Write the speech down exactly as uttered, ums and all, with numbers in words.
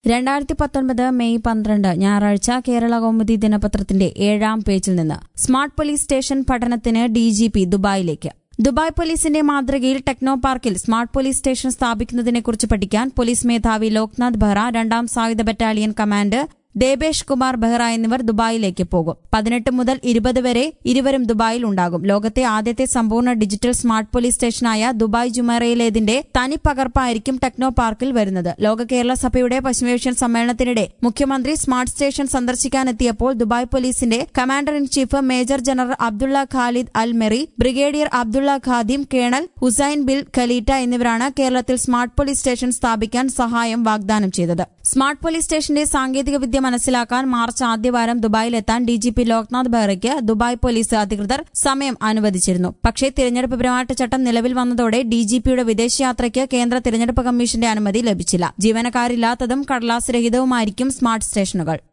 രണ്ടായിരത്തി പത്തൊൻപത് മെയ് പന്ത്രണ്ട് ഞായറാഴ്ച കേരള കൗമുദി ദിനപത്രത്തിന്റെ ഏഴാം പേജിൽ നിന്ന് സ്മാർട്ട് പോലീസ് സ്റ്റേഷൻ പഠനത്തിന് ഡിജിപി ദുബായിലേക്ക്. ദുബായ് പോലീസിന്റെ മാതൃകയിൽ ടെക്നോ പാർക്കിൽ സ്മാർട്ട് പോലീസ് സ്റ്റേഷൻ സ്ഥാപിക്കുന്നതിനെക്കുറിച്ച് പഠിക്കാൻ പോലീസ് മേധാവി ലോക്നാഥ് ബെഹ്റ, രണ്ടാം സായുധ ബറ്റാലിയൻ കമാൻഡർ ദേബേഷ് കുമാർ ബെഹ്റ എന്നിവർ ദുബായിലേക്ക് പോകും. പതിനെട്ട് മുതൽ ഇരുപത് വരെ ഇരുവരും ദുബായിൽ ഉണ്ടാകും. ലോകത്തെ ആദ്യത്തെ സമ്പൂർണ്ണ ഡിജിറ്റൽ സ്മാർട്ട് പോലീസ് സ്റ്റേഷനായ ദുബായ് ജുമൈറയിലേതിന്റെ തനിപ്പകർപ്പായിരിക്കും ടെക്നോ പാർക്കിൽ വരുന്നത്. ലോക കേരള സഭയുടെ പശ്ചിമേഷ്യൻ സമ്മേളനത്തിനിടെ മുഖ്യമന്ത്രി സ്മാർട്ട് സ്റ്റേഷൻ സന്ദർശിക്കാനെത്തിയപ്പോൾ ദുബായ് പോലീസിന്റെ commander in chief major general Abdullah Khalid Al Merri, brigadier Abdullah Khadim, colonel Hussain bil Khalita എന്നിവരാണ് കേരളത്തിൽ സ്മാർട്ട് പോലീസ് സ്റ്റേഷൻ സ്ഥാപിക്കാൻ സഹായം വാഗ്ദാനം ചെയ്തത്. സ്മാർട്ട് പോലീസ് സ്റ്റേഷന്റെ സാങ്കേതിക വിദ്യ മനസ്സിലാക്കാൻ മാർച്ച് ആദ്യവാരം ദുബായിലെത്താൻ ഡിജിപി ലോക്നാഥ് ബെഹ്റയ്ക്ക് ദുബായ് പോലീസ് അധികൃതർ സമയം അനുവദിച്ചിരുന്നു. പക്ഷേ തിരഞ്ഞെടുപ്പ് പെരുമാറ്റച്ചട്ടം നിലവിൽ വന്നതോടെ ഡിജിപിയുടെ വിദേശയാത്രയ്ക്ക് കേന്ദ്ര തിരഞ്ഞെടുപ്പ് കമ്മീഷന്റെ അനുമതി ലഭിച്ചില്ല. ജീവനക്കാരില്ലാത്തതും കടലാസ് രഹിതവുമായിരിക്കും സ്മാർട്ട് സ്റ്റേഷനുകൾ.